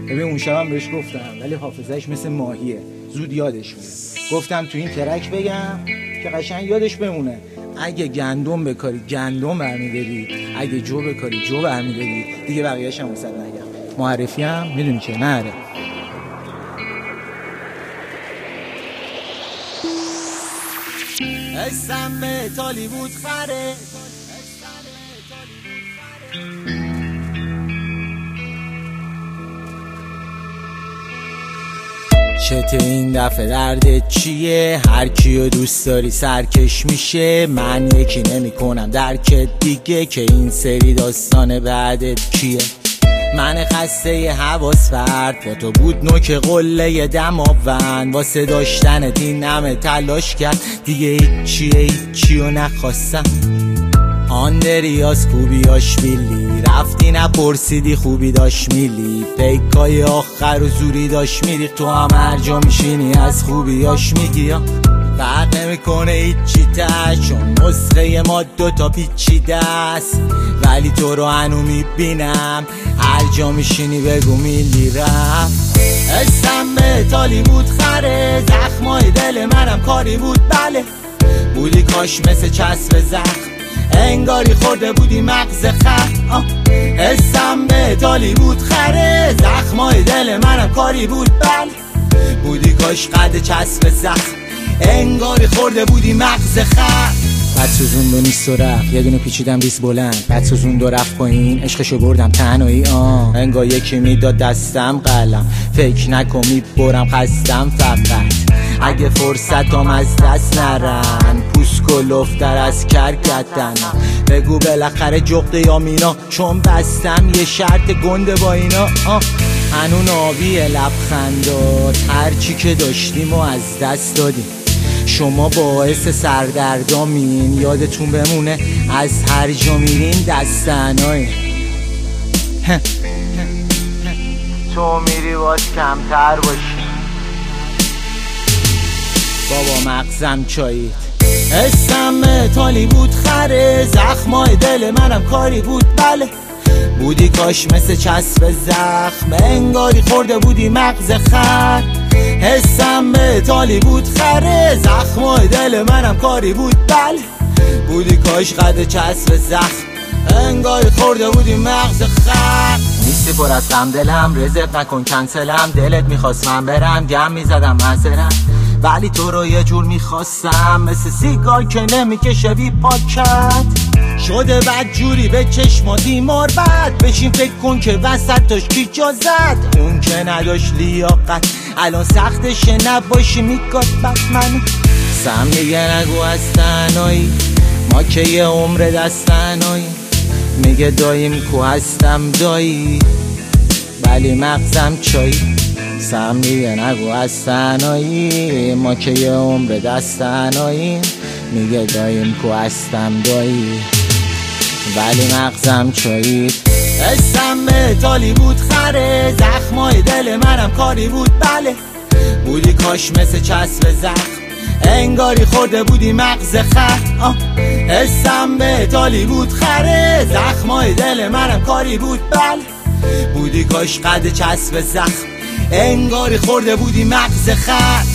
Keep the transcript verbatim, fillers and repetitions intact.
ببین اون شبم بهش گفتم ولی حافظهش مثل ماهیه، زود یادش میره. گفتم تو این ترک بگم که قشنگ یادش بمونه. اگه گندم بکاری گندم برمیداری، اگه جو بکاری جو برمیداری، دیگه بقیه‌اش هم واسه نگم. معرفی هم میدونی که نره. اسم به تالیوود خره چته این دفعه درد چیه؟ هر کیو دوست داری سرکش میشه. من یکی نمی کنم درکت دیگه که این سری داستان بعدت کیه. من خسته ی حواس فرد با تو بود نوک قله دماوند. واسه داشتن این همه تلاش کرد دیگه هیچیه هیچیو نخواستم. آندریاس خوبیاش بیلی رفتی نپرسیدی خوبی داشت میلی. پیکای آخر و زوری داشت میری تو هم هر جا میشینی از خوبیاش میگی. فرق نمیکنه هیچی تش چون نسخه ما دوتا پیچیده است. ولی تو رو هنو میبینم هر جا میشینی بگو میلی رفت. اسم به تالیوود خره زخمای دل منم کاری بود بله. بودی کاش مثل چسب زخم انگاری خورده بودی مغز خر. اسم به تالیوود خره زخمای دل منم کاری بود بله. بودی کاش قد چسب زخم انگاری خورده بودی مغز خر. بعد سوزون دو نیست و رفت یه دونه پیچیدم ریس بلند. بعد سوزون دو رفت پایین عشقشو بردم تنهایی. آه انگار یکی میداد دستم قلم فکر نکن میبرم خستم فقط. اگه فرصتم از دست نرن پوست کلوفتر از کرکتنم. بگو بالاخره جغد یا مینا چون بستم یه شرط گنده با اینا. آه هنون آبی لبخندات هرچی که داشتیم و از دست دادیم. شما باعث سردردامین یادتون بمونه از هر جا میرین دستنای. تو میری باز کمتر باشی بابا مغزم چایید. اسم تالیوود خره زخمای دل منم کاری بود بله. بودی کاش مثل چسب زخم انگاری خورده بودی مغز خر. اسم به تالیوود خره زخمای دل منم کاری بود بله. بودی کاش قد چسب زخم انگاری خورده بودی مغز خر. نیستی پر از غم دلم رزق نکن کنسلم. دلت میخواست من برم گم میزدم منظرم ولی تو رو یه جور میخواستم مثل سیگار که نمیکشه بی پاکت. شده بد جوری به چشماتی مار بد بشین فکر کن که وسط تاش کی جا زد. اون که نداشت لیاقت الان سختشه نباشی میکات بد منو. سم دیگه نگو از تنهایی ما که یه عمر دستنهایی. میگه داییم کو هستم دایی ولی مغزم چایی. سم دیگه نگو از تنهایی ما که یه عمر دستنهایی. میگه داییم کو هستم دایی ولی مغزم چایید. اسم به تالیوود خره زخمای دل منم کاری بود بله. بودی کاش مثل چسب زخم انگاری خورده بودی مغز خر. اسم به تالیوود خره زخمای دل منم کاری بود بله. بودی کاش قد چسب زخم انگاری خورده بودی مغز خر.